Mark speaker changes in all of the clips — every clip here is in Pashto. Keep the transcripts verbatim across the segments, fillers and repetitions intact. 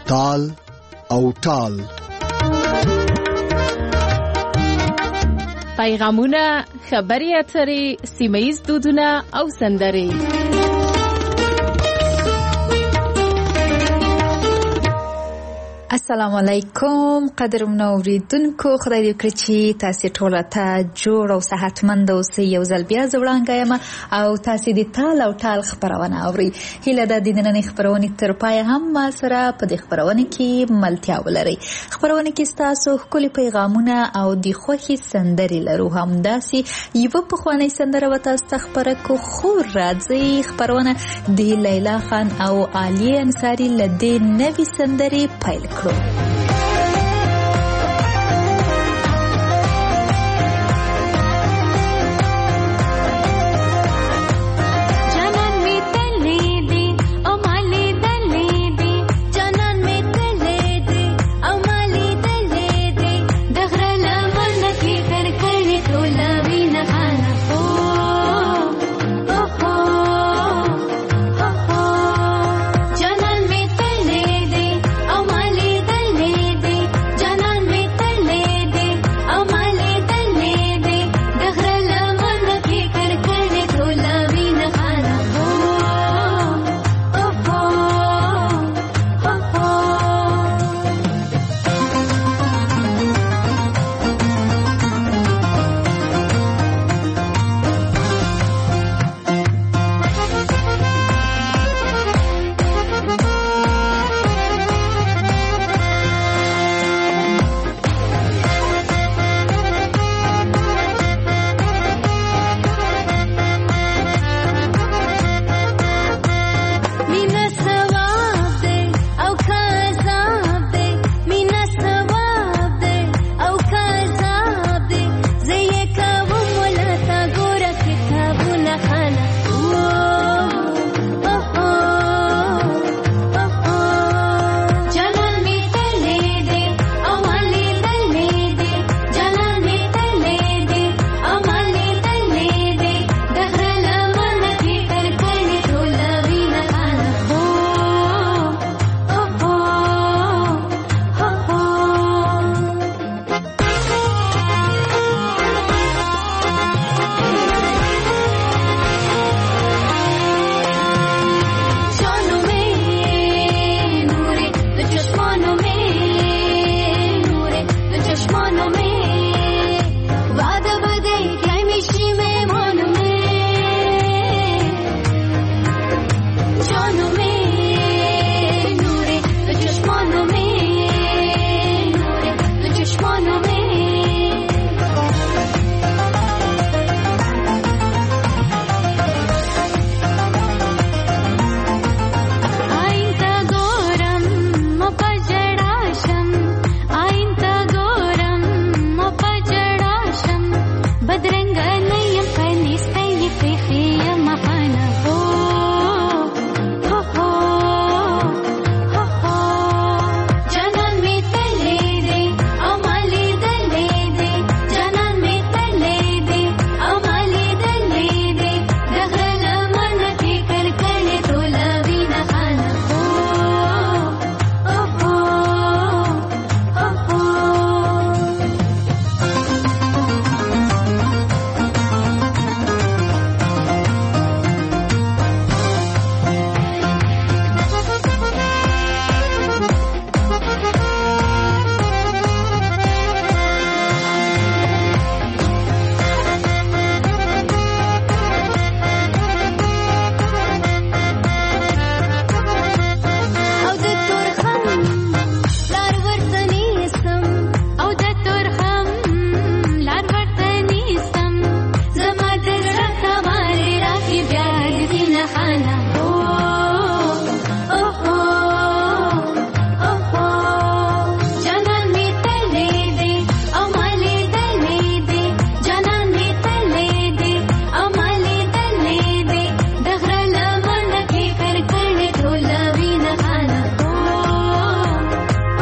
Speaker 1: تال او ټال.
Speaker 2: پیغامونه، خبري اترې، سیمه‌ییز دودونه او سندرې.
Speaker 3: السلام علیکم قدرمنو اوریدونکو، خدای دې وکړي چې تاسو ټول ته جوړ او صحتمند اوسئ. یو ځل بیا زه وړاندې یم او تاسو دې تال او ټال خبرونه اورئ. هیله ده د نننۍ خبرونې تر پایه هم ما سره په دې خبرونه کې ملتیا ولرئ. خبرونه کې ستاسو ښکلي پیغامونه او د خوښۍ سندرې لرو. همداسې یوه پخوانۍ سندره به تاسو ته خپره کړو. خو راځئ خبرونه د لیلا خان او عالیه انصاري له دې نوې سندرې پیل کړو.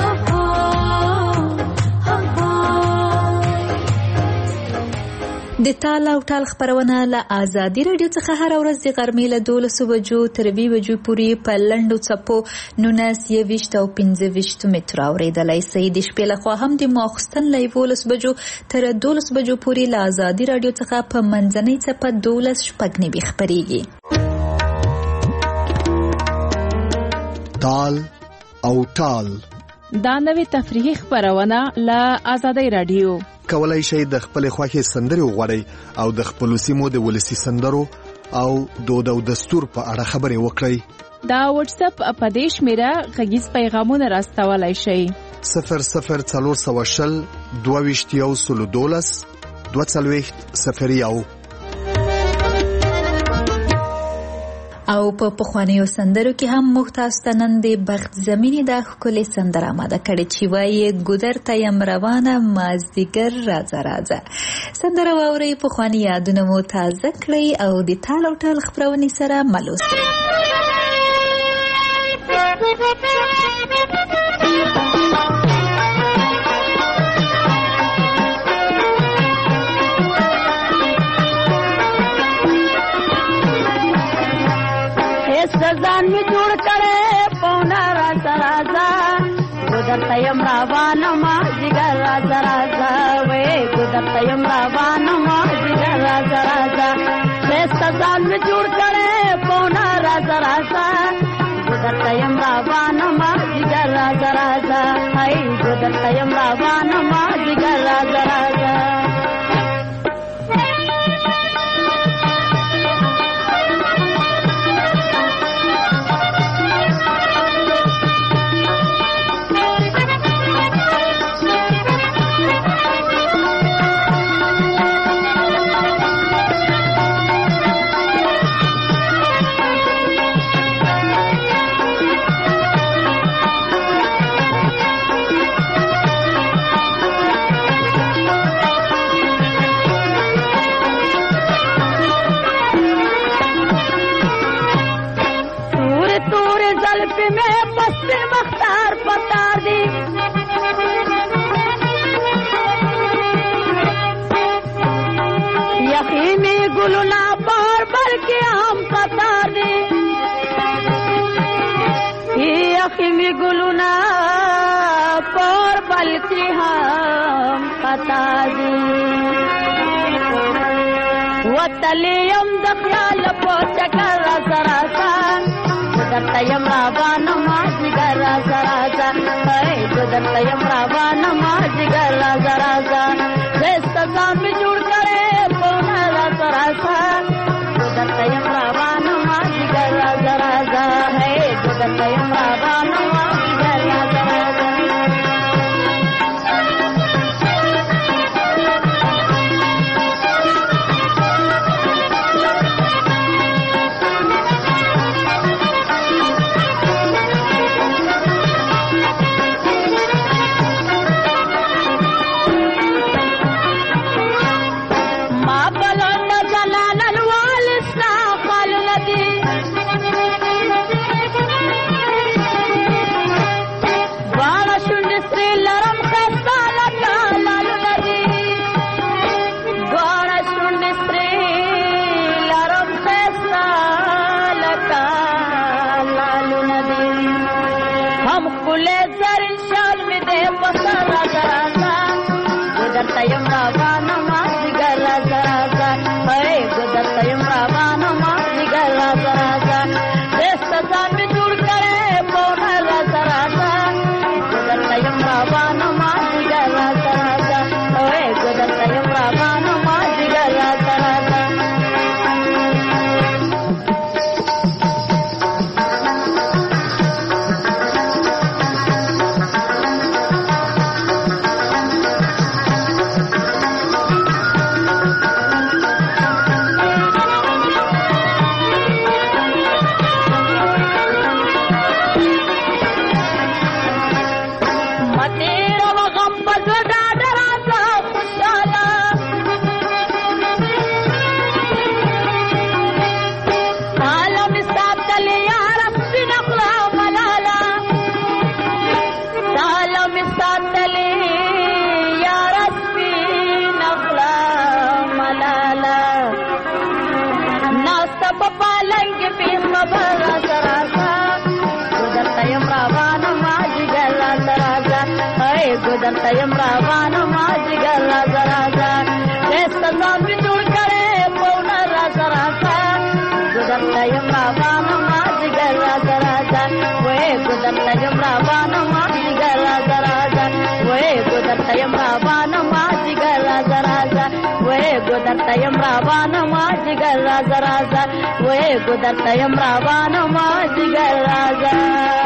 Speaker 3: د د تال او ټال خبرونه له آزادي رادیو څخه هر ورځ د غرمې له دولسو بجو تر اووه بجو پورې په لنډو څپو نولس یوویشت او پنځه ویشت متره اورېدلی سئ. د شپې لخوا هم د ماخوستن له یولس بجو تر دولس بجو پورې له آزادي رادیو څخه په منځنۍ څپه دولس شپږ نوي خپرېږي.
Speaker 1: تال او ټال
Speaker 2: دا نوې تفریحي خبرونه له آزادۍ رادیو.
Speaker 1: کولای شئ د خپل خوښې سندرې وغواړئ او د خپلو سیمو د ولسي سندرو او دود او دستور په اړه خبرې وکړئ.
Speaker 2: دا واتس اپ په دې شمیره غږیز پیغامونه راستولای شئ.
Speaker 1: صفر صفر څلور سوه شل دوه ویشت یو سلو دولس دوه څلوېښت صفر یو.
Speaker 3: او په پخوانیو سندرو کې هم موږ تاسو ته نن د بخت زمینی د ښکلې سندره آماده کړې چې وایي ګودر ته یم روانه مازدیګر راځه راځه. سندره واورئ، پخواني یادونه مو تازه کړئ او د تال او ټال خپرونې سره مل اوسئ.
Speaker 4: ځان می جوړ کړې پونا راځه راځه ګودر ته یم روانه مازدیګر راځه راځه وې ګودر ته یم روانه مازدیګر راځه راځه ځان می جوړ کړې پونا راځه راځه ګودر ته یم روانه مازدیګر راځه راځه هی ګودر ته یم روانه مازدیګر راځه راځه. می ګلونا پر بلکی هم پتا دی وتلیم د خیال په چکر سره سان ګودر یم روانه مازدیګر سره سان هی ګودر یم روانه مازدیګر سره سان دست ځان می جوړ کړې پونا سره سان ګودر یم روانه مازدیګر سره سان هی ګودر یم روانه روان ما جګر راځه راځه وې ګودر ته یم روان ما جګر راځه راځه وې ګودر ته یم روان ما جګر راځه راځه وې ګودر ته یم روان ما جګر راځه راځه وې ګودر ته یم روان ما جګر راځه.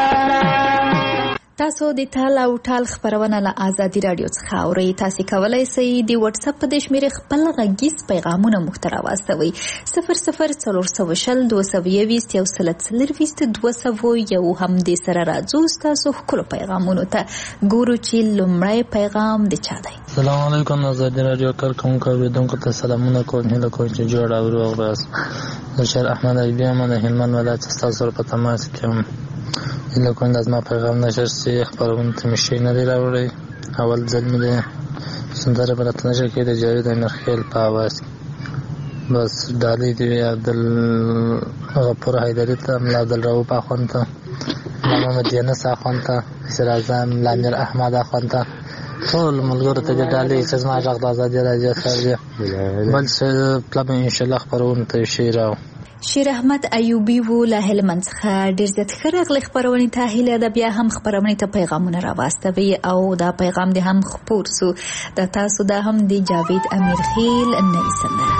Speaker 3: تاسو د تال او ټال خبرونه له آزادي رادیو څخه اورئ. تاسو کولی شئ د واتس اپ په د شمیرې خپل غږیز پیغامونه موږ ته راواستوئ. صفر صفر څلور سوه شل دوه سوه یویشت یو سل څلرویشت دوه سوه یو هم دې سره راځو ستاسو ښکلو پیغامونو ته. ګورو چې لومړی پیغام د چا دی.
Speaker 5: السلام علیکم آزادي رادیو کارکوونکو اورېدونکو ته سلامونه کوم. هیله کوم چې جوړ او روغ اوسئ. زه شهر احمد ایوبي یم د هلمند ولایت ستاسو سره په تماس کې یم. هیله کوم د زما پیغام نشر چې خپرونې ته مې شی نه دی راوړی. اول ځل مې د سندره په راته نشر کې د جاوید امیرخیل په اواز کې بس ډالۍ دې وي عبدالغفور حیدري ته، ملا عبدالرؤف اخوند ته، ملا محمد یونس اخوند ته، سراجان ملا امیر احمد اخوند ته، ټول ملګرو ته دې ډالۍ چې زما غږ د ازادي رادیو سره دی. بل څه پله به انشاءالله خپرونې ته شی راو.
Speaker 3: شیر احمد ایوبي وو له هلمند څخه. ډېر زیات ښه راغلئ خپرونې ته. هیله ده بیا هم خپرونې ته پیغامونه راواستوئ او دا پیغام دې هم خپور سو. دا تاسو دا هم د جاوید امیرخیل نوې سندره.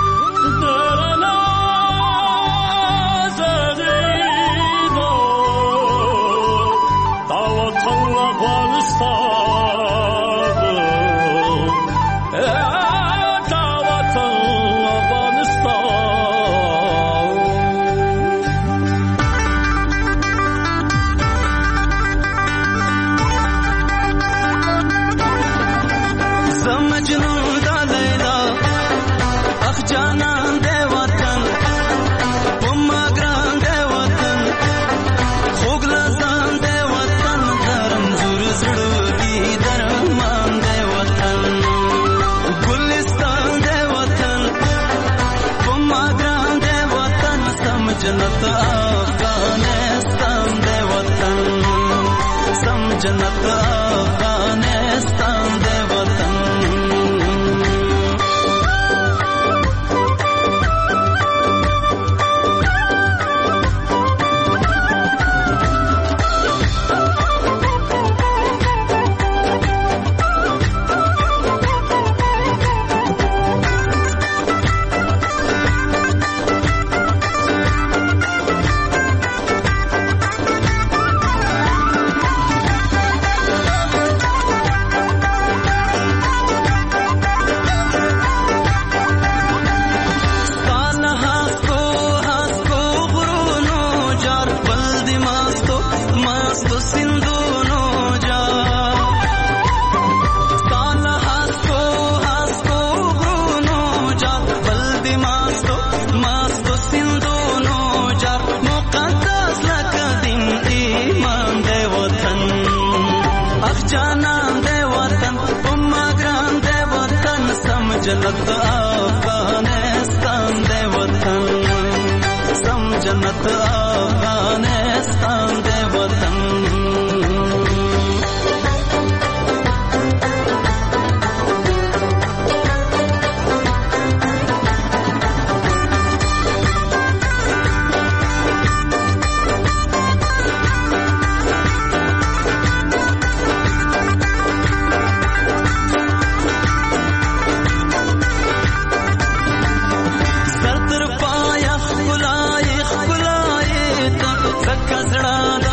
Speaker 6: جنت افغانستان دے وطن، سم جنت افغانستان دے وطن. جنت افغانستان دے وطن، سم جنت افغانستان دے وطن. کزړه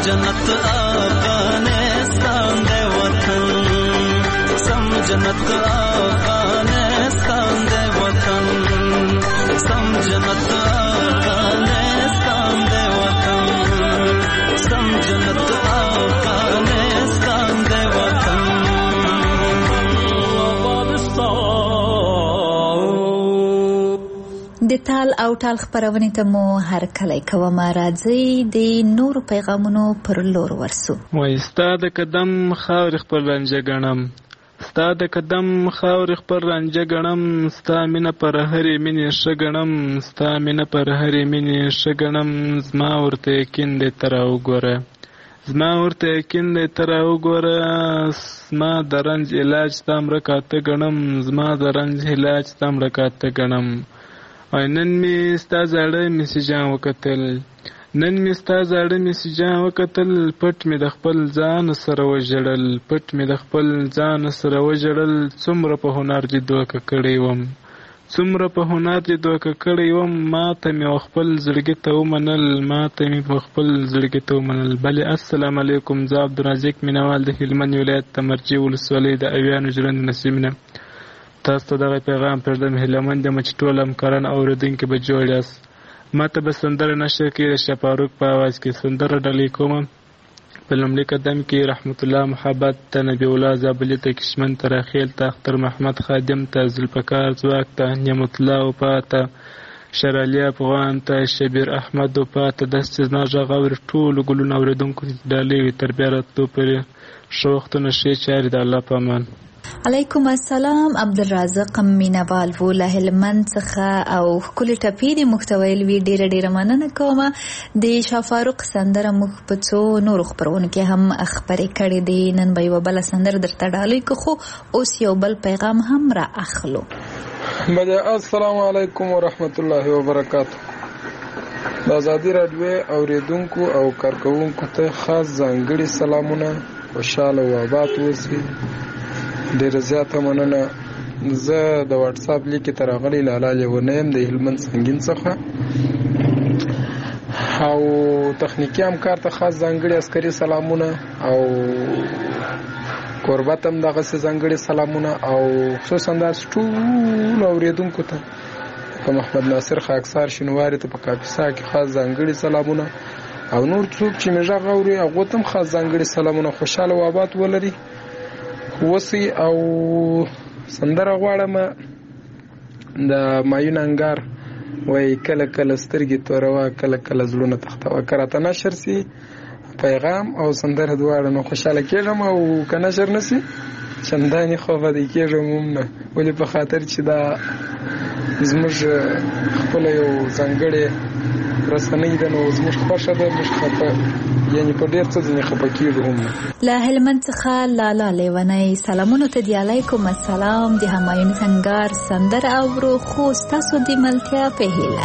Speaker 6: جنت افغانستان دے وطن سم جنت افغانستان دے وطن سم جنت افغانستان دے وطن سم جنت افغانستان دے وطن
Speaker 3: د تال او ټال خپرونې ته مو هر کله کومه راځي د نورو پیغامونو پر لور ورسو.
Speaker 7: وای ستا د قدم خاورې خپل رنجه ګڼم ستا د قدم خاورې خپل رنجه ګڼم ستا مینه پر هرې مینې ښه ګڼم ستا مینه پر هرې مینې ښه ګڼم زما ورته یقین دی ته راوګوره زما ورته یقین دی ته راوګوره زما د رنج علاج ستا مړه کاته ګڼم زما د رنج علاج ستا مړه کاته ګڼم. او نن می ستا زاړه میسیجان وکتل نن می ستا زاړه میسیجان وکتل پټ می د خپل ځان سره وژړل پټ می د خپل ځان سره وژړل څومره په هنر دې دوکه کړی وم څومره په هنر دې دوکه کړی وم ما ته می خپل زړګي ته ومنل ما ته می په خپل زړګي ته ومنل. بله السلام علیکم زه عبدالرزاق مینوال د هلمند ولایت تمرجي ولسوالۍ د اویانو ژرندې نسیمینه تاسو ته دغه پیغام پرېږدم هیلهمند یم چې ټول همکاران اورېدونکي به جوړ یاست. ما ته به سندره نشر کړي د شفاروق په آواز کې سندره ډالۍ کومه. په لومړي قدم کې رحمت الله محبت ته نبی الله زابلي ته کشمن ته راخیل ته اختر محمد خادم ته ذوالفقار ځواک ته نعمت الله وفا ته شرعلي افغان ته شبیر احمد وفا ته داسې چې زما غږ اوري ټولو ګلونو اورېدونکو ته ډالۍ وي تر بیا راتلو پورې ښه وختونه ښې چارې د الله په امان.
Speaker 3: علیکم السلام عبدالرزاق مینوال و له هلمند څخه او ښکلې ټپې دې موږ ته ویل وي ډېره ډېره مننه کومه. د شفاروق سندره موږ په څو نورو خپرونو کې هم خپرې کړې دي نن به یوه بله سندره درته ډالۍ کړو خو اوس یو بل پیغام هم را اخلو.
Speaker 8: بله السلام علیکم ورحمت الله وبرکاتو. د ازادي راډیو اورېدونکو او کارکوونکو ته خاص ځانګړي سلامونه خوشحاله و آباد اوسئ. ډېره زیاته مننه. زه د واټساپ لیکې ته راغلی لالا لیونه یم د هلمند سنګین څخه او تخنیکي همکار ته خاص ځانګړي عسکري سلامونه او کوربت هم دغسې ځانګړي سلامونه او خصوصا داسې ټولو اورېدونکو ته که محمد ناصر خاکسار شینواري ته په کاپیسا کې خاص ځانګړي سلامونه او نور څوک چې مې غږ اوري هغو ته هم خاص ځانګړي سلامونه خوشحاله و آباد ولري وسی. او سندره غواړم د مایون انګار وای کله کله سترګې توروه کله کله زړونه تختوه که راته نشر سي پیغام او سندره دواړه نو خوشحاله کېږم او که نشر نه سي چندانې خوابدی کېږم هم نه ولې په خاطر چې دا زموږ خپله یو ځانګړې رسنۍ ده نو زموږ خوښه ده موږ خفه یعنی په ډېر څه ځینې خفه کېږو هم نه.
Speaker 3: له هلمند څخه لالا لیونی سلامونو ته دی علیکم السلام د همایون سنګار سندره اورو خو ستاسو د ملتیا په هیله.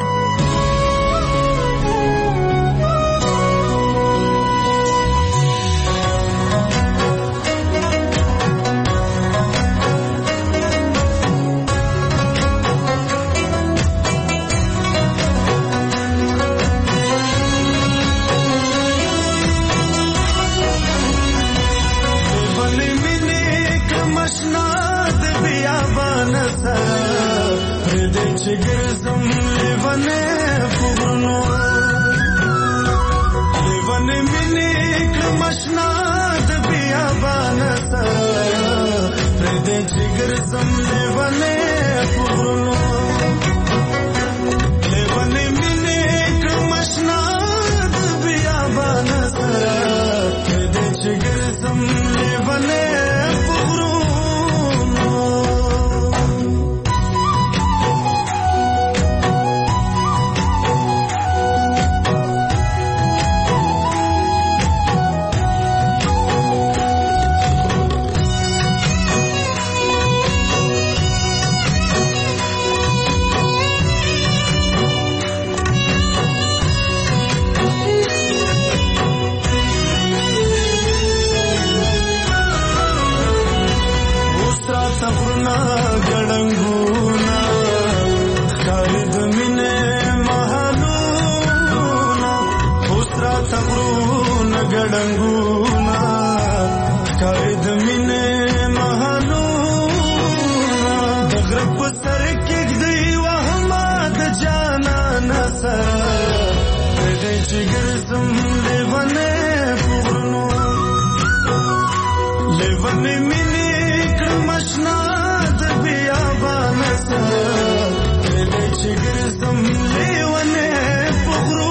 Speaker 6: ګرځم لیونې پغرونو لیونې مینې کړم اشنا د بیابان سره کله چې ګرځم لیونې پغرونو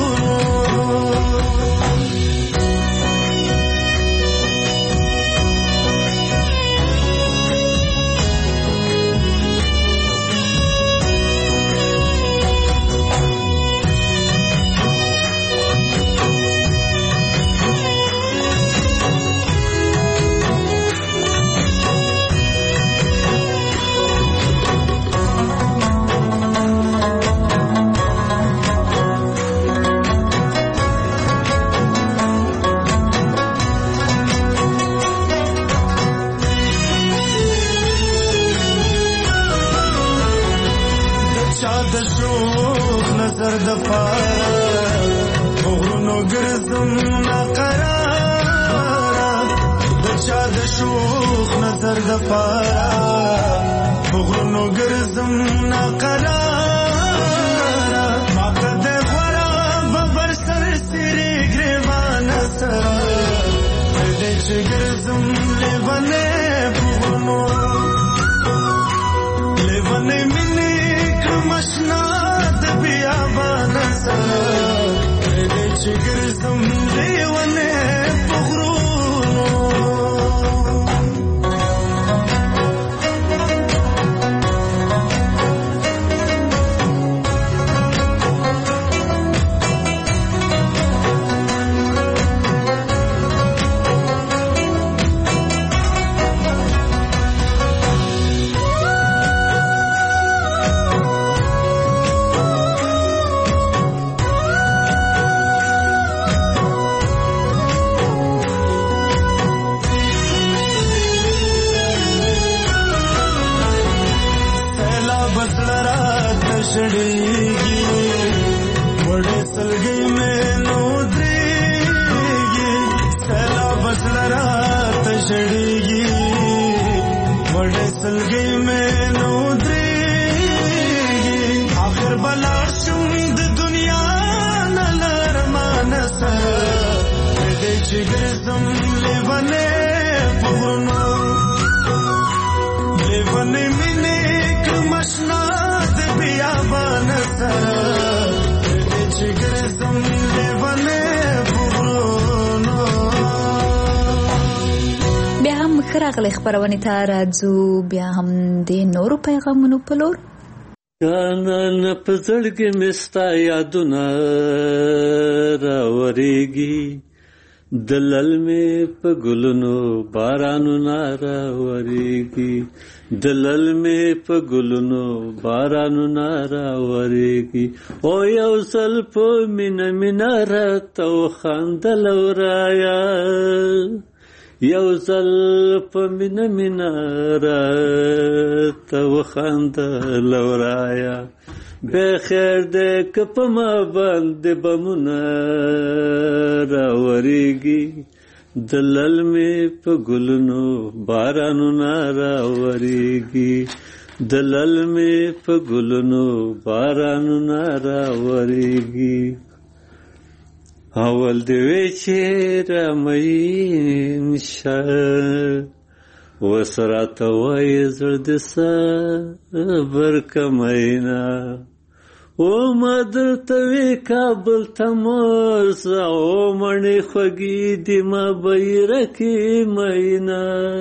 Speaker 6: نظر د پاره غرونو ګرځم ناقراره د چا د شوخ نظر د پاره غرونو ګرځم ناقراره ما کده غورا ببر سر سری ګریوان سره دې چې ګرځم لیونې غرونو لیونې مینې کمشنا بیابان سره دې چې ګرځم لیونې پغرونو شړېږي وړې سلګۍ مې نو درېږي سیلاب سره راته شړېږي وړې سلګۍ مې نو درېږي آخر به لاړ شم د دنیا نه له ارمانه سره دې چې ګرځم لیونې په غرونو لیونې مینې کړم اشنا بیابان سره دې چې ګرځم لیونې پغرونو.
Speaker 3: بیا هم ښه راغلی خپرونې ته راځو بیا هم د نورو پیغامونو په لور.
Speaker 9: جانان په زړګي مې ستا یادونه راورېږي د للمې په ګلونو بارانونه راورېږي د للمې په ګلونو بارانونه راورېږي او یو ځل په مینه مینه راته وخندل ورایه یو ځل په مینه مینه راته وخندل ورایه بخیر دې که په ما باندې بمونه راورېږي د للمې په ګلونو بارانونه راورېږي د للمې په ګلونو بارانونه راورېږي اول دې وی چې رامین شه اوس راته وایې زړه دې صبر کمینا او ما درته وی کابل ته مرسه او مڼې خوږې دې ما بیرکې مینا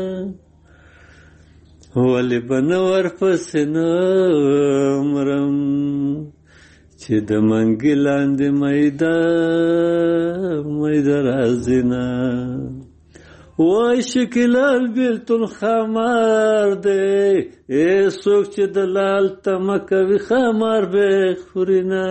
Speaker 9: ولې به نه ورپسې نه مرم چې د منګي لاندې میده میده راځي نه وای شکلال بیلتون خمار دی ای څوک چې د لال تمه کوي خمار به خوري نه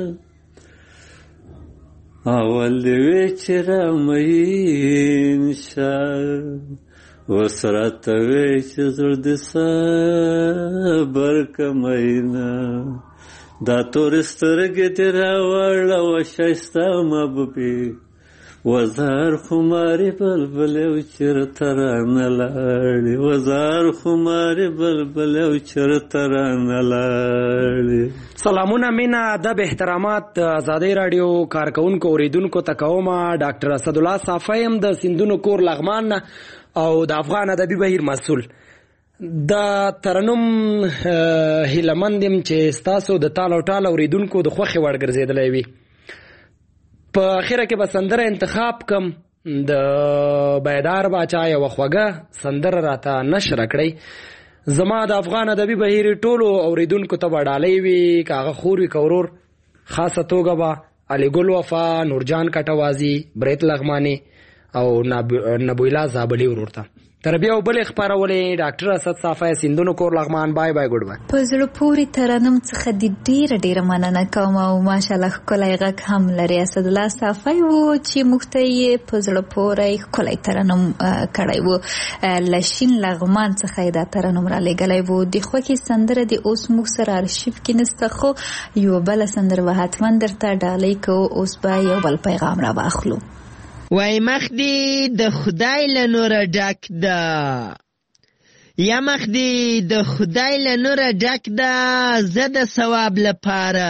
Speaker 9: اول دې وی چې رامین شه اوس راته وی چې زړه دې صبر کمینا دا تورې سترګې دې راوړله وه ښایسته محبوبې وزار خماري بلبل او چرته رانه لاړې وزار خماري بلبل او چرته رانه لاړې.
Speaker 10: سلامونه مینا ادب احترامات آزادۍ راډیو کارکونکو اوریدونکو ته کوم. ډاکټر اسدالله صافی يم د سیندونو کور لغمان او د افغان ادبي بهیر مسؤل. د ترنم هیلمند يم چې ستاسو د تال او ټال اوریدونکو د خوښې وړ ګرځېدلی وي. په اخره کې به سندره انتخاب کم د بیدار باچا یوه خوږه سندره راته نشره کړئ. زما د افغان ادبي بهیر ټولو اوریدونکو ته به ډالۍ وي، که هغه خور وي که ورور. خاصه توګه به علي ګل وفا، نورجان کټوازي، بریت لغماني او نبویلا زابلي ورور ته. تر بیا او بلې خپرولې ډاکټر اسد صافی سیندونو کور لغمان. بای بای ګډ بای.
Speaker 3: په زړه پورې ترنم څخه د ډیره ډیره مننه کوم او ماشاءالله ښکلی غږ هم لري. اسدالله صافی و چې موږ ته یې په زړه پورې ښکلی ترنم کړی و. له شین لغمان څخه یې دا ترنم را لېږلی و. د خوښې سندره د اوس موږ سره ارشیف کې نسته، خو یوه بله سندره به حتما درته ډالۍ کوو. اوس به یو بل پیغام را باخلو.
Speaker 11: وای مخ دی د خدای له نوره ډک ده، یا مخ دی د خدای له نوره ډک ده، زه د ثواب لپاره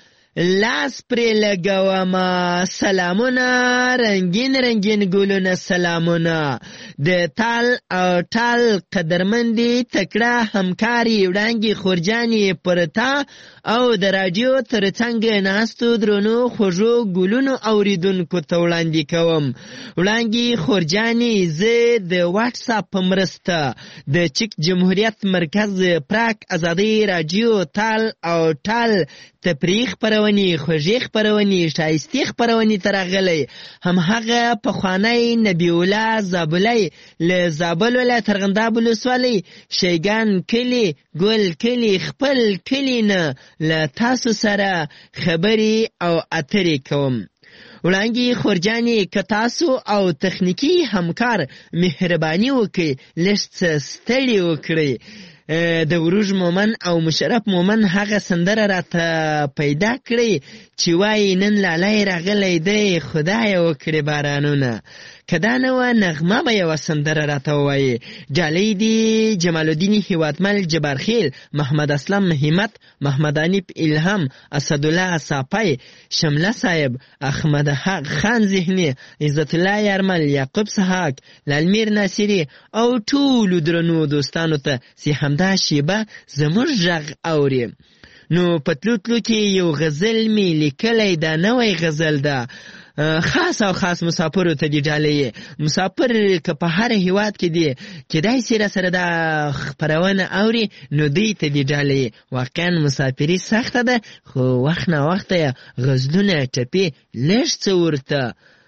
Speaker 11: لاس پرې لګومه. سلامونه رنگین رنگین ګلونه، سلامونه د تال او ټال قدرمندي تکړه همکاري وړانګې خورجانې پر تا او د راډیو تر څنګ ناستو درنو خوږو ګلونو اوریدونکو ته وړاندې کوم. وړانګې خورجانې زه د واټساپ په مرسته د چک جمهوریت مرکز پراک ازادۍ راډیو تال او ټال تفریح خپرونې، خوږې خپرونې، ښایستې خپرونې ته راغلی. همهغه پخوانی نبی الله زابلی له زابل ولایت ارغنداب ولسوالۍ شیګان کلي ګل کلي خپل کلي نه له تاسو سره خبرې او اترې کوم. وړانګې خورجانې که تاسو او تخنیکي همکار مهرباني وکړئ لږ څه ستړي وکړئ. د وروژ مومن او مشرف مومن هغه سندره راته پیدا کړئ چې وایي نن لالی راغلی دی خدایه وکړې بارانونه. که دا نه وه نغمه به یوه سندره راته ووایي. ډالۍ دي جمال الدین هیوادمل، جبارخیل، محمد اسلم همت، محمد انیف الهام، اسدالله صافی، شمله صاحب، احمد حق خان ذهني، عزت الله یارمل، یعقوب سحاق، لالمیر ناصری او ټولو درنو دوستانو ته چې همدا شیبه زموږ غږ اوري. نو پتلو تلو کې یو غزل می لیکلی، دا نوی غزل ده، خاص او خاص مسافرو ته دی ډالۍ. مسافر که په هر هیواد کې دی کیدای شي را سره دا خپرونه اوري، نو دوی ته دی ډالۍ. واقعا مسافري سخته ده، خو وخت نه وخت غزلونه ټپې لږ څه ورته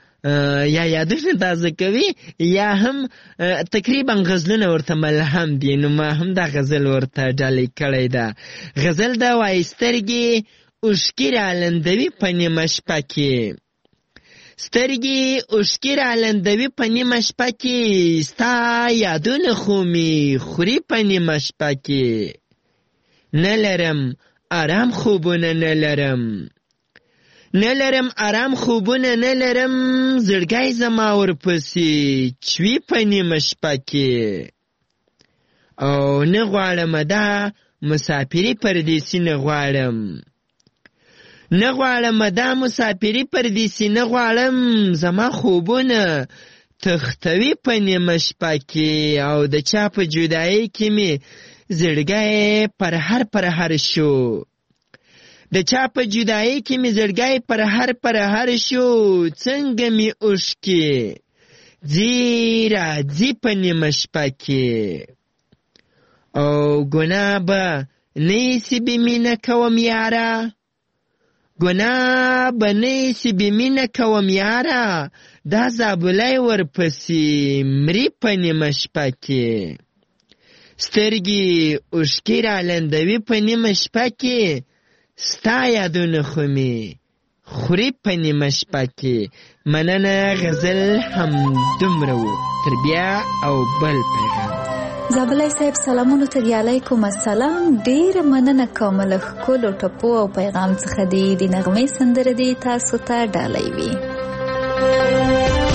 Speaker 11: یا یادونه تازه کوي یا هم تقریبا غزلونه ورته ملهم دي. نو ما هم دا غزل ورته ډالۍ کړی ده. غزل ده وایي سترګې اوښکې رالندوي په نیمه شپه کې، سترګې اوښکې رالندوي په نیمه شپه کې، ستا یادونه خو مې خوري په نیمه شپه کې. نه لرم آرام خوبونه نه لرم، نه لرم آرام خوبونه نه لرم، زړګی زما ورپسې چوي په نیمه شپه کې. او نه غواړم دا مسافري پردیسي نه غواړم، نه غواړم دا مسافري پردیسي نه غواړم، زما خوبونه تختوي په نیمه شپه کې. او د چا په جدایۍ کې مې زړګی پر هر پر هر شو، د چا په جدایۍ کې مې زړګی پر هر پر هر شو، څنګه مې اوښکې ځي راځي په نیمه شپه کې. او ګناه به نه ایسي بې مینه کوم یاره، ګناه به نه ایسي بې مینه کوم یاره، دا زابلی ورپسې مري په نیمه شپه کې. سترګې اوښکې رالندوي په نیمه شپه کې، ستا یادونه خو مې خوري په نیمه شپه کې. مننه. غزل هم دومره و. تر بیا او بل پیغام.
Speaker 3: زابلی صاحب سلامونو ته دی. علیکم السلام. ډیره مننه کوم له ښکلو ټپو او پیغام څخه دی. د نغمې سندره دی تاسو ته ډالۍ وي.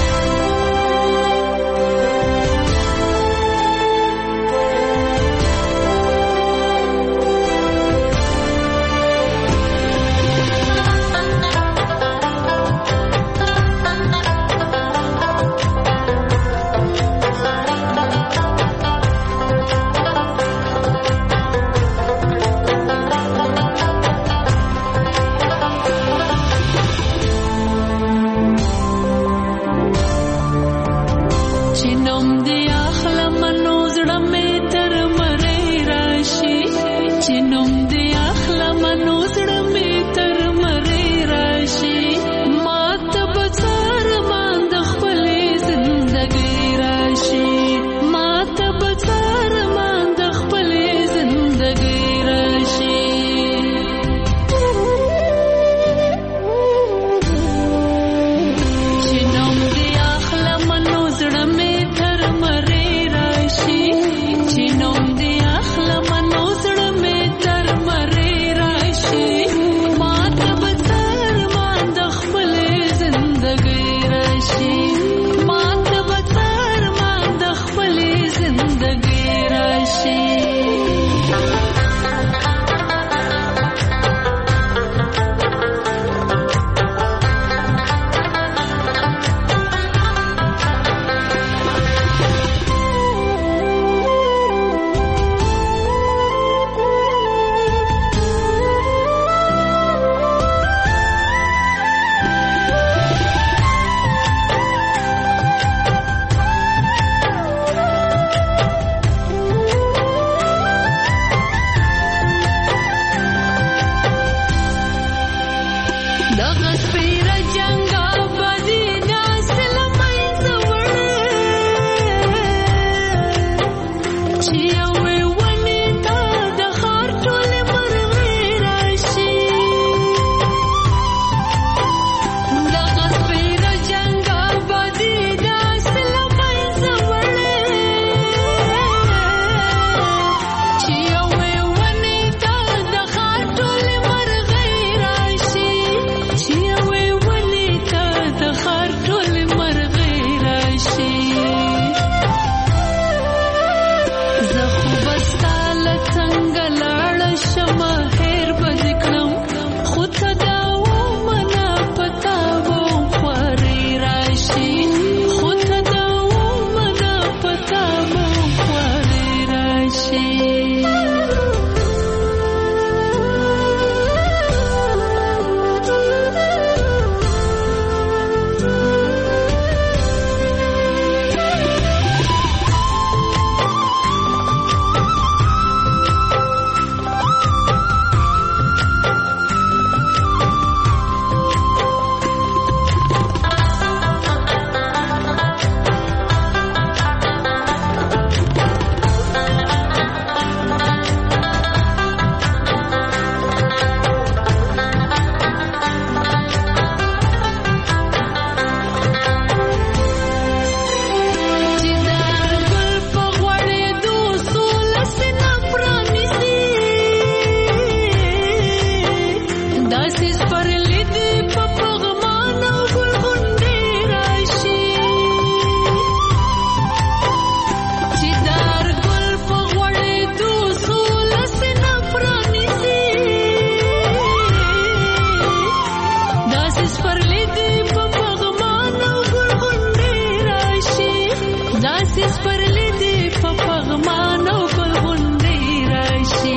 Speaker 12: داسې سپرلي دي په پغمان او په غونډۍ راشي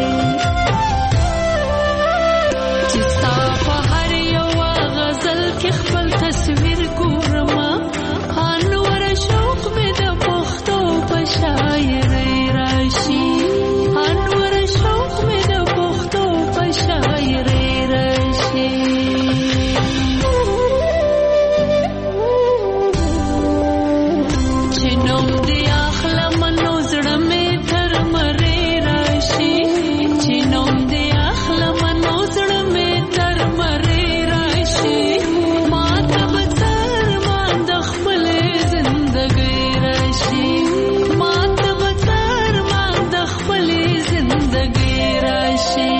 Speaker 12: چې ستا په هر یوه غزل کې خپل تصویر ګورمه انور شوق مې د پښتو په شاعرۍ راشي انور شوق مې د پښتو په شاعرۍ راشي چې نوم دې اخلم نو زړه مې تر مرۍ راشي چې نوم دې اخلم نو زړه مې تر مرۍ راشي ما ته به څرمان د خپلې زندګۍ راشي ما ته به څرمان د خپلې زندګۍ راشي.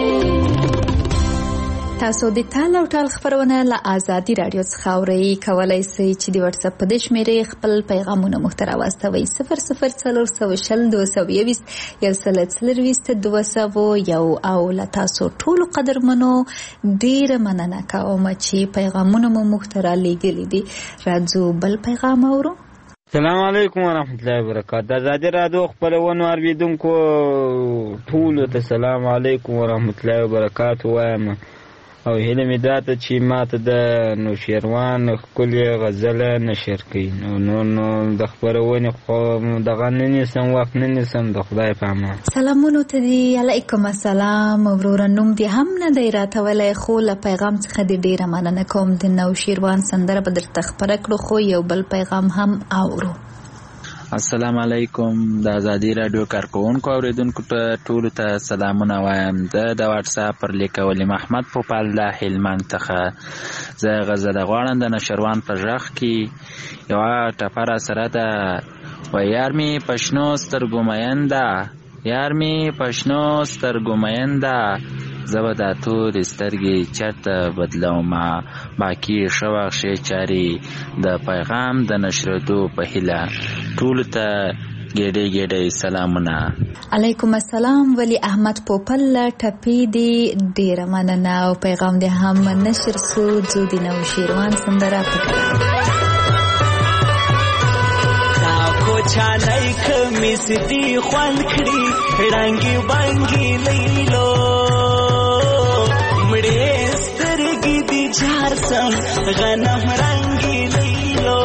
Speaker 3: تاسو د تال او ټال خبرونه له آزادي رادیو څخه اورئ. کولی شئ چې د واتس اپ په دې شمېرې خپل پیغامونه موږ ته راواستوئ. صفر صفر څلور سوه شل دوه سوه یویشت یو سل څلرویشت دوه سوه یو او له تاسو ټولو قدرمنو ډېره مننه کوم چې پیغامونه مو موږ ته رالیږلي دي. راځو بل پیغام اورو.
Speaker 13: السلام علیکم ورحمت الله وبرکاته. د آزادي رادیو خپرونو اوریدونکو ټولو ته السلام علیکم ورحمت الله وبرکاته وایم او هیله مې دا ده چې ماته د نوشیروان ښکلې غزله نشر کړي. نو نو نو د خپرونې خو دغه نه نیسم وخت نه نیسم د خدای په امان.
Speaker 3: سلامونو ته دي. علیکم السلام وروره. نوم دې هم نه دی راته ویلی خو له پیغام څخه دې ډېره مننه کوم. د نوشیروان سندره به درته خپره کړو خو یو بل پیغام هم اورو.
Speaker 14: السلام علیکم. د آزادي رادیو کارکوونکو اوریدونکو ته ټولو ته سلامونه وایم. زه د واټس اپ پر لیکولي محمد پوپل له هلمند څخه زه غزله غواړم د نشروان په غږ کې یوه ټپه راسره ده. و یار مې په شنو سترګو مین ده یار مې په شنو سترګو مین ده زه به دا تورې سترګې چېرته بدلومه باقي ښه وخت ښې چارې د پیغام د نشرېدو په هیله ټولو ته ګېډې ګېډې سلامونه.
Speaker 3: علیکم السلام. ولی احمد پوپل ټپې دې ډېره مننه او پیغام دې هم نشر سو. ځو د نوشیروان سندره پکړه
Speaker 6: کوچانای کمیس دی خوان کړي رنگي بانګي لیلو مړې سترګې دی جار سم غنم رنگي لیلو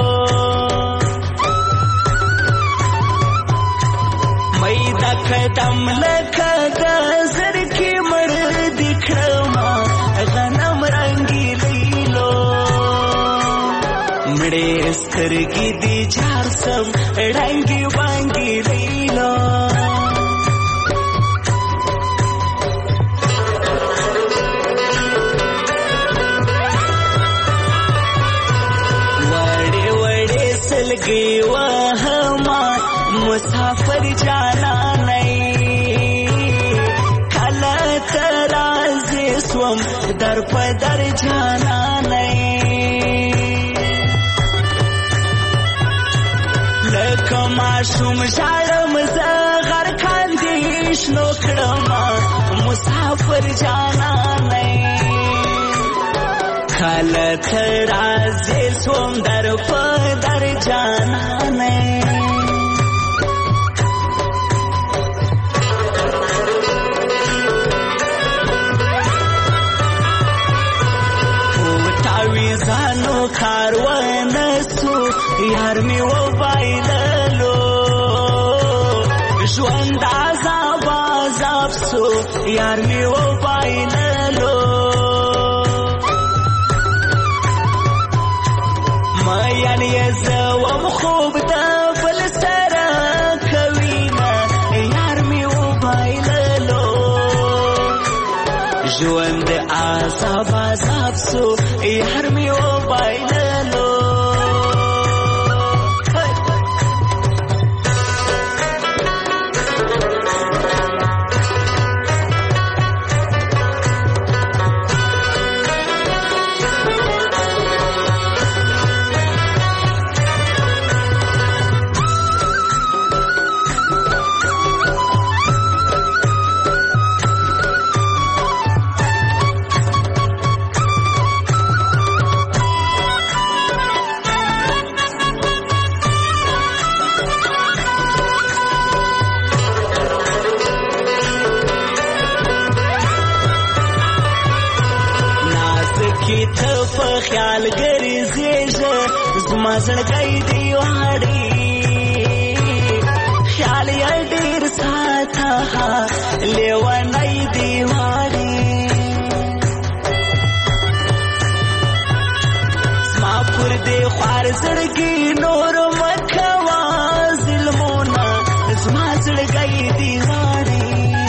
Speaker 6: مې دا قدم لکه غزر کې مړ دی کړما غنم رنگي لیلو مړې سترګې دی جار سم رنگي بانګي لیلو وړې وړې سلګي وهما مسافر جانا نه کله ترازه سوم در په در جانا نه کما شوم شارم زغر کاندیش نو کړما مسافر جانا نه کله ترازه سوم در په در جانا نه وتاوی زانو کاروان سو یار می و بایللو ژوند عذاب عذاب سو یار می و بایللو ما یعنی زوم خوب د بل سره کوینا یار می و بایللو ژوند عذاب عذاب سو یار می و بایللو خیال ګرځېږه زما زړګی دی واړې خیال یې ډېر ساته لیونی دی واړې زما پر دې خوار زړګي نور مه کوه ظلمونه زما زړګی دی واړې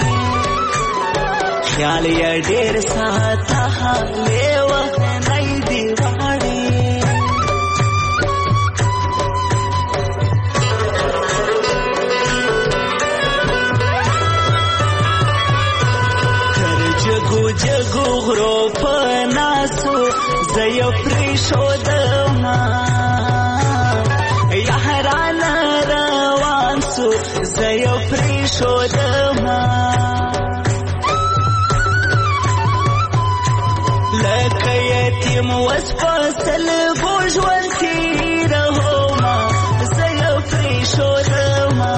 Speaker 6: خیال یې ډېر ساته لیونی دی واړې تر جګو جګو غرو په ناسو زه یې پرېښودمه یارانه روان سو زه یې پرېښودمه لکه یتیم اوس په سلګو ژوند تېرومه زه یې پرېښودمه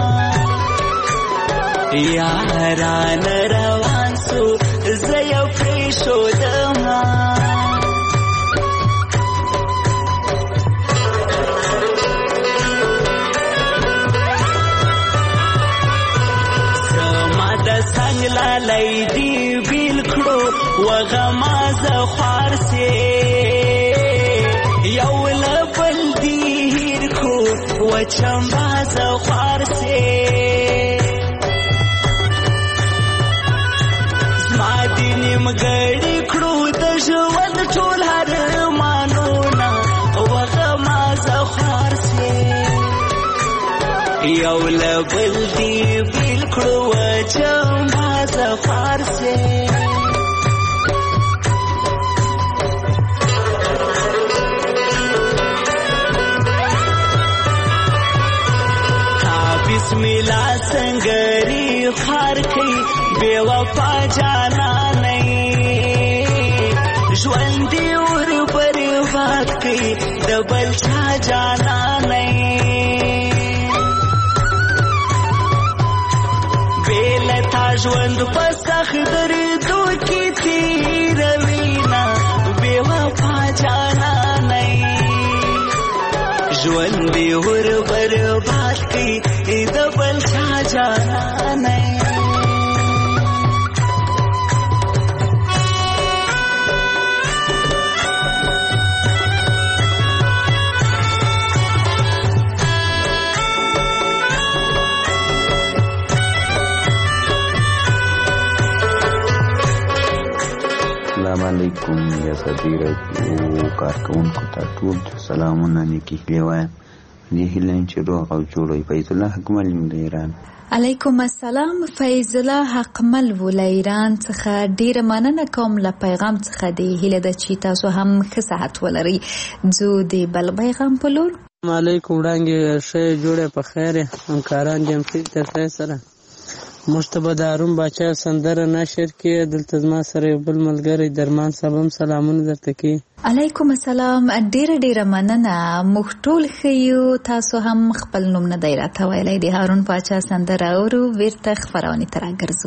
Speaker 6: یارانه روان سو زه یې پرېښودمه زما د څنګ لالی دې بیل کړو وغما زه خوار سې یو له بل دې هېر کړو وچمبا زه خوار سې زما دې نیمګړي کړو د ژوند ټول ارمانونه وغما زه خوار سې یو له بل دې بیل کړو وچمبا زه خوار سې بسم الله سنگری خار کئی بے وفا جانا نہیں ژوندی اور برباد کئی دبل چا جانا نہیں بیلتا ژوند په سخت دردو کې تیروینا بے وفا جانا نہیں ژوندی اور برباد کئی دبل چا جانا نہیں
Speaker 15: السلام علیکم یا صدی رادیو کارکونکو ته ټول سلامونه نیکي هیلې وایم دې هیله چې روغ او جوړ وي فیض الله حکمل د ایران
Speaker 3: علیکم السلام فیض الله حکمل و له ایران څخه ډیره مننه کوم له پیغام څخه دی هیله ده چې تاسو هم ښه صحت ولرئ ځو د بل پیغام په لور
Speaker 16: علیکم وړاندې ښه جوړه په خیر همکاران جمشید تر سره مشتبه د هارون باچا سندره نشر کې دلته زما سره یو بل ملګری درمان صاحب هم سلامونه درته کوي
Speaker 3: علیکم السلام ډیره ډیره مننه موږ ټول ښه یو تاسو هم خپل نوم نه دی راته ویلی د هارون باچا سندره اورو بیرته خپرونې ته راګرځو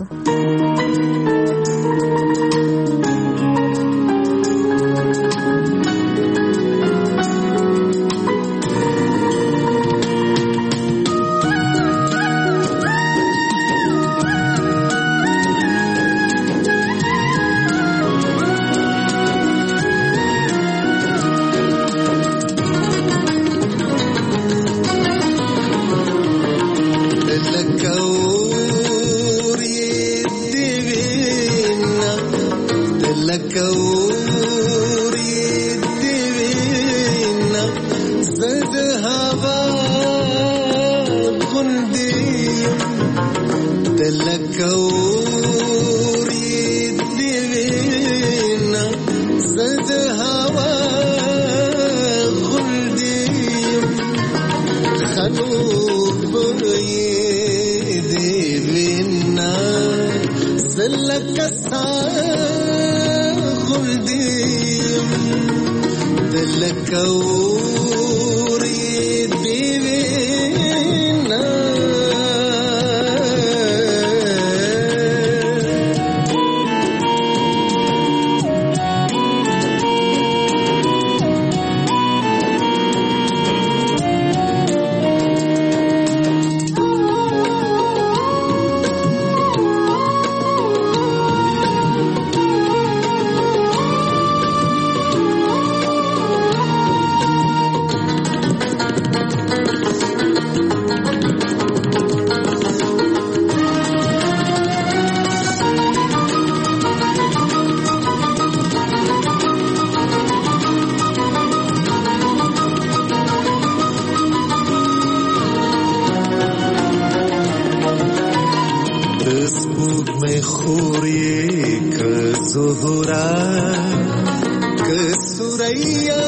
Speaker 6: خوری که زهرا که سریا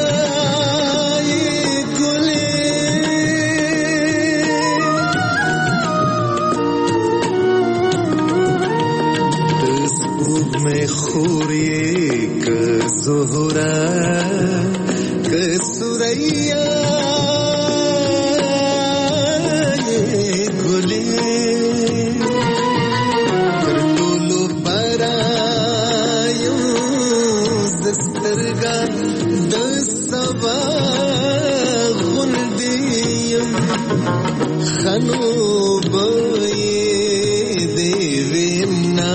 Speaker 6: خوری که زهرا که سریا گلی تر ټولو برایو زسترګا د سبا غوندیم خنو به دی وینا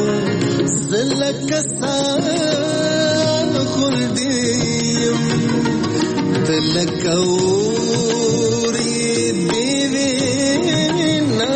Speaker 6: کسان خلدیم تلکوری دیوینا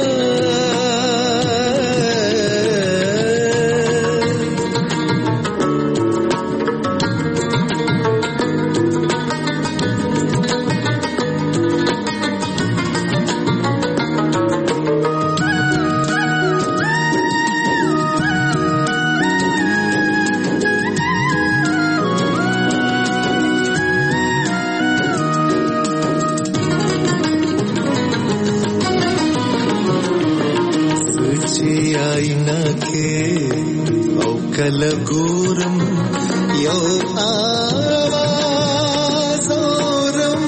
Speaker 6: کل ګورم یو آواز اورم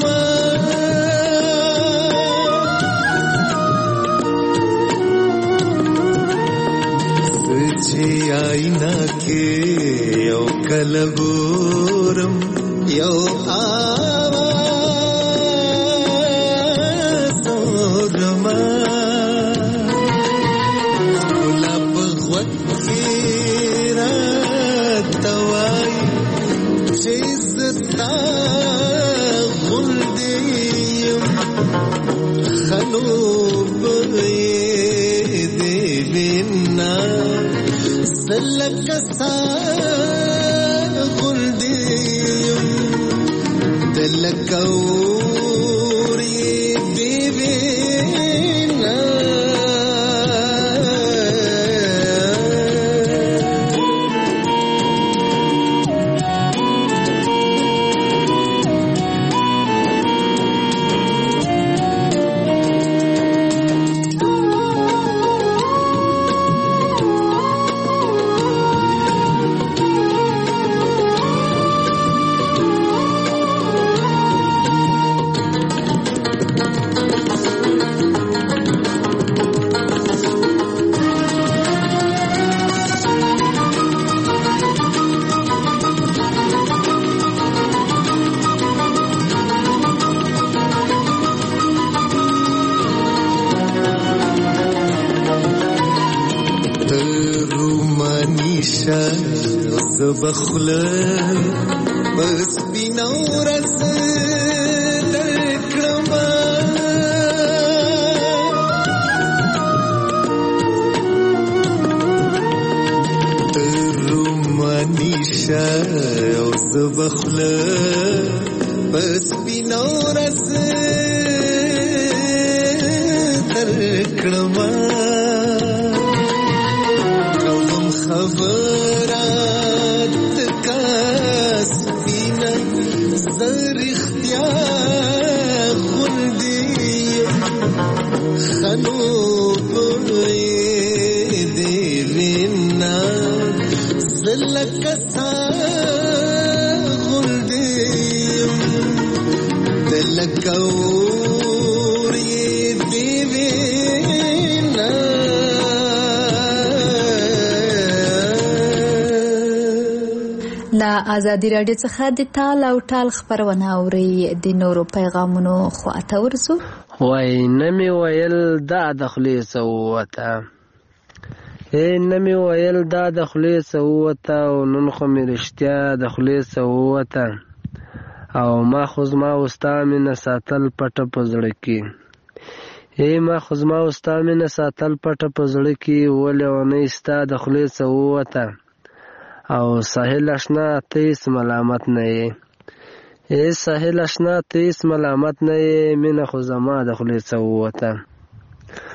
Speaker 6: سچې آینا کې یو کل ګورم یو آواز اورم کسان غلدیم دلکوری بیوینا بخله بس بینا ورځ درکړم رومانیشه او زه بخله بس بینا ورځ درکړم کوم خبره خنو دیوینا زلکسا غلدیم دلکوری دیوینا
Speaker 3: لا ازادي رادیو څخه د تال او ټال خبرونه اوري د نورو پیغامونو خواته ورسو
Speaker 16: وای نمی ویل دا د خلی سوته اے نمی ویل دا د خلی سوته او نن خو مې رښتیا د خلی سوته او ما خو زما وستا مینه ساتل پټه په زړه کې اے ما خو زما وستا مینه ساتل پټه په زړه کې ولې ونه ستا د خلی سوته او ساحل اشنا تیس ملامت نه یې اے ساحل اشنا تیس ملامت نه یې مینه خو زما د خولې څه ووته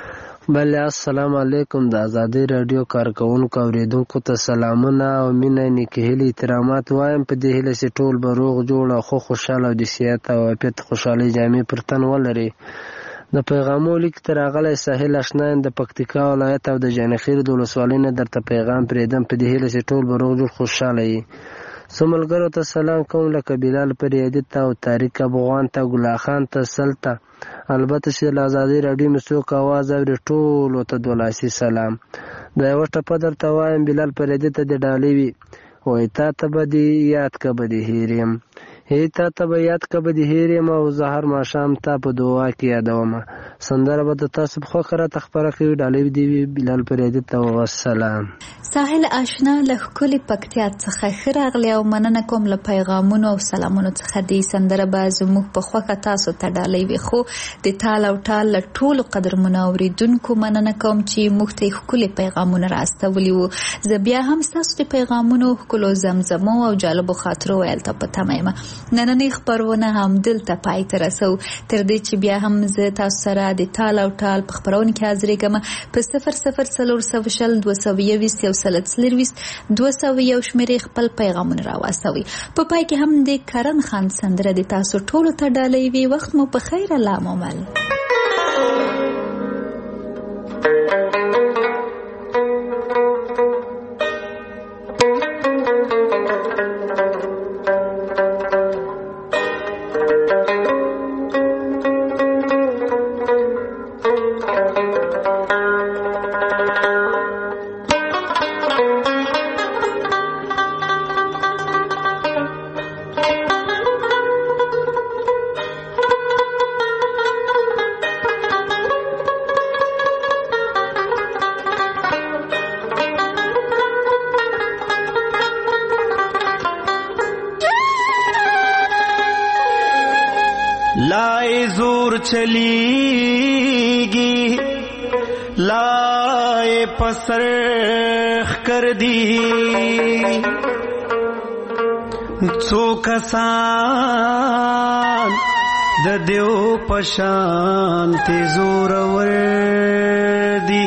Speaker 16: بله السلام علیکم. د ازادي رادیو کارکونکو اوریدونکو ته سلامونه او مینه نیکې هیلې احترامات وایم. په دې هیله چې ټول به روغ جوړ او خو خوشحاله او د صحت او عافیت خوشحالۍ جامې پر تن ولري. د پیغامو لیک ته راغلی ساحل اشنا د پکتیکا ولایت او د جانخیل د ولسوالۍ نه درته پیغام پرېږدم په دې هیله چې ټول به روغ جوړ خوشحاله وي. څو ملګرو ته سلام کوم لکه بلال پریادي ته او طارق افغان ته ګلا خان ته سل ته، البته چې له ازادي راډیو مې څوک اواز اوري ټولو ته دوه لاسي سلام. د یوه ټپه درته وایم بلال پریادي ته د ډالۍ وي وایي تا ته به دې یاد که به دې هېر یم، هی تا ته به یاد که به دې هېر یم او زه هر ماښام تا په دعا کې یادومه. سندره به د تاسو په خوښه راته خپره کوي. ډالۍ دې وي بلال پریادي ته والسلام.
Speaker 3: ساحل اشنا له ښکلي پکتیا څخه ښه راغلی او مننه کوم له پیغامونو او سلامونو څخه. دې سندره به زموږ په خوښه تاسو ته ډالۍ وي، خو د تال او ټال له ټولو قدرمنو اورېدونکو مننه کوم چې موږ ته یې ښکلي پیغامونه راستولي وو. زه بیا هم ستاسو د پیغامونو ښکلو زمزمو او جالبو خاطرو ویل ته په تمه یم. نننۍ خپرونه همدلته پای ته رسو، تر دې چې بیا هم زه تاسو سره د تال او ټال په خپرونه کې حاضرېږم په صفر صفر څلور سوه شل دوه سوه یویشت یو سل څلرویشت دوه سوه یو شمېرې خپل پیغامونه راواستوئ. په پای کې هم د کرن خان سندره د تاسو ټولو ته ډالۍ وي. وخت مو په خیر. الله مو مل.
Speaker 6: لائے زور چلیگی لائے پسرخ کر دی څو کسان د دیو پشان تی زور ور دی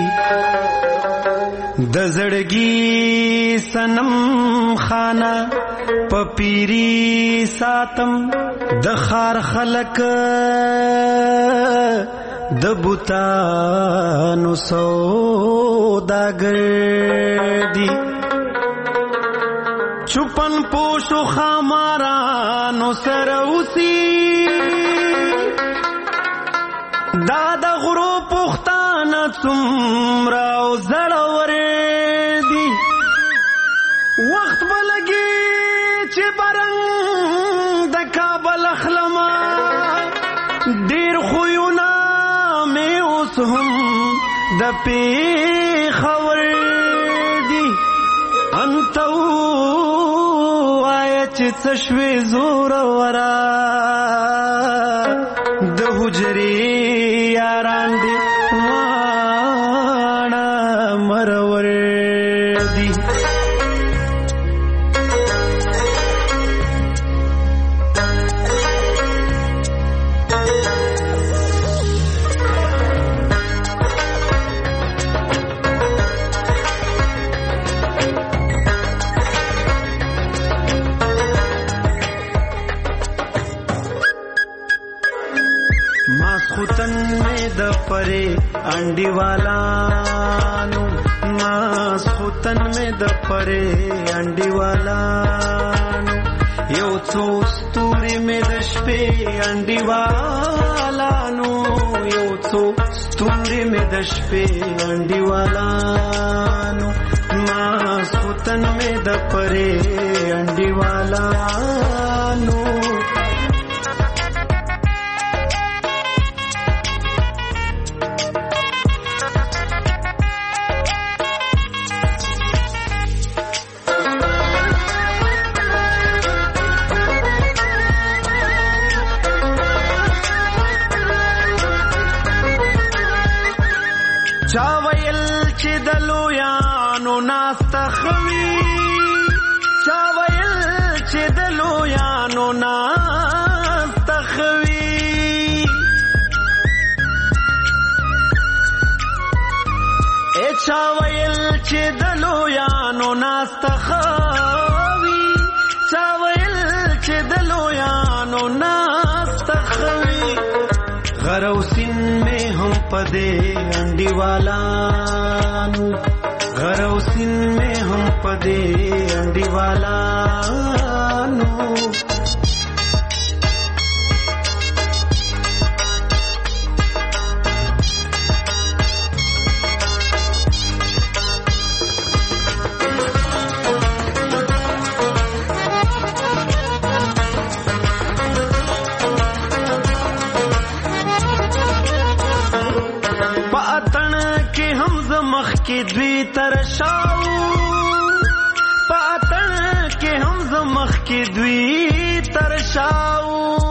Speaker 6: د زړګي سنم خانه پپیری ساتم د خار خلق د بوتانو سوداګر دی چپن پوشو خامارانو سره اوسي دا د غرو پختانه څومره او زړور دی وخت بلګي چې برنګ د کابل اخلما ډیر خوونه مې اوس هم د پیښور دی انته وایه چې څه شوې زورورا د حجرې یاران دې واڼه مرور دی ماسخوتن میں دپرے انڈی والانو ماسخوتن میں دپرے انڈی والانو یو څو ستوري میں د شپې انډي والانو یو څو ستوري میں د شپې انډي والانو ماسخوتن میں دپرے انډي والانو چا ویل چې د لویانو ناسته خوي چا ویل چې د لویانو ناسته خوي چا ویل چې د لویانو ناسته خوي چا ویل چې د لویانو ناسته خوي غر او سین میں ہم پدے انڈی والانو غر او سین میں ہم پدے انڈی والانو کی دوی ترشاو پاتن کے ہم زمخ کی دوی ترشاو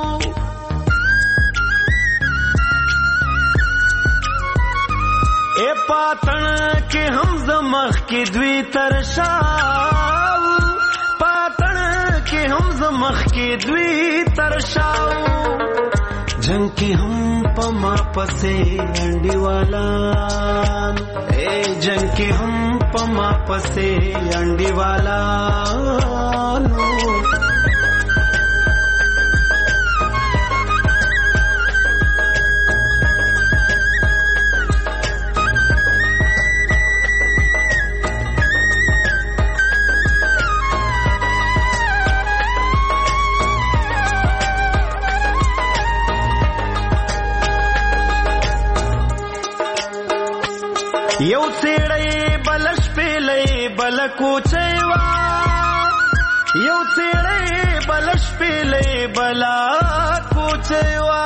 Speaker 6: اے پاتن کے ہم زمخ کی دوی ترشاو پاتن کے ہم زمخ کی دوی ترشاو جنگ کی ہم پما پسے انڈی والا اے جنگ کی ہم پما پسے انڈی والا نو یو سیڑے بلش پیلے بل کوچیوا یو سیڑے بلش پیلے بلا کوچیوا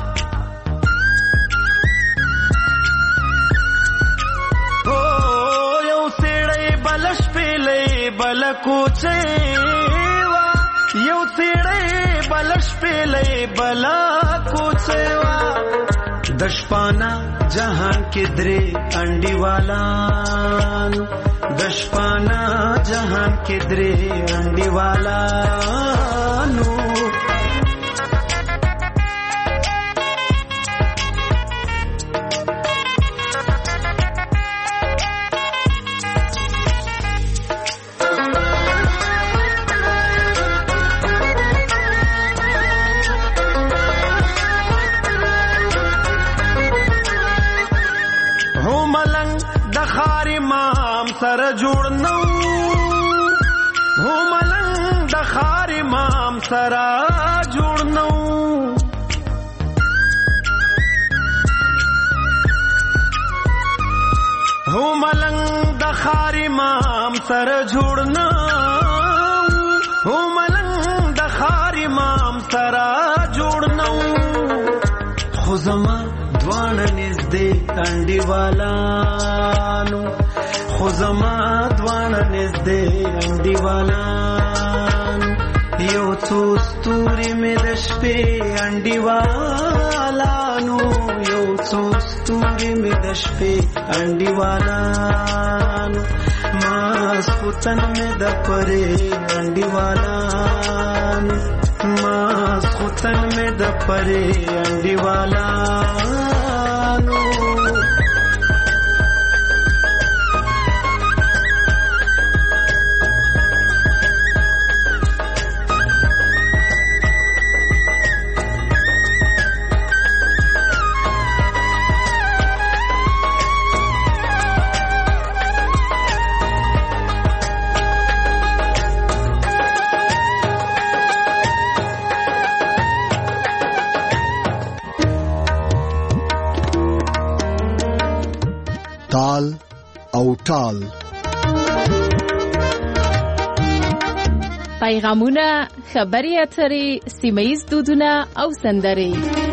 Speaker 6: او یو سیڑے بلش پیلے بل کوچیوا یو سیڑے بلش پیلے بلا کوچیوا دشپانا جہان کے درے انڈی والان دشپانا جہان کے درے انڈی والانو سر جوړ نو هو ملنګ د خار امام سره جوړ نو هو ملنګ د خار امام سره جوړ نو هو ملنګ د خار امام سره جوړ نو خو زما دوانه نږدې انډي والانو خو زما دوانه نږدې انډي والان یو څو ستوري مې د شپې انډي والانو یو څو ستوري مې د شپې انډي والانو ماسخوتن مې د پرې انډي والانو ماسخوتن مې د پرې انډي والانو
Speaker 1: تال او ټال
Speaker 2: پیغامونه، خبري اترې، سیمه ییز دودونه او سندرې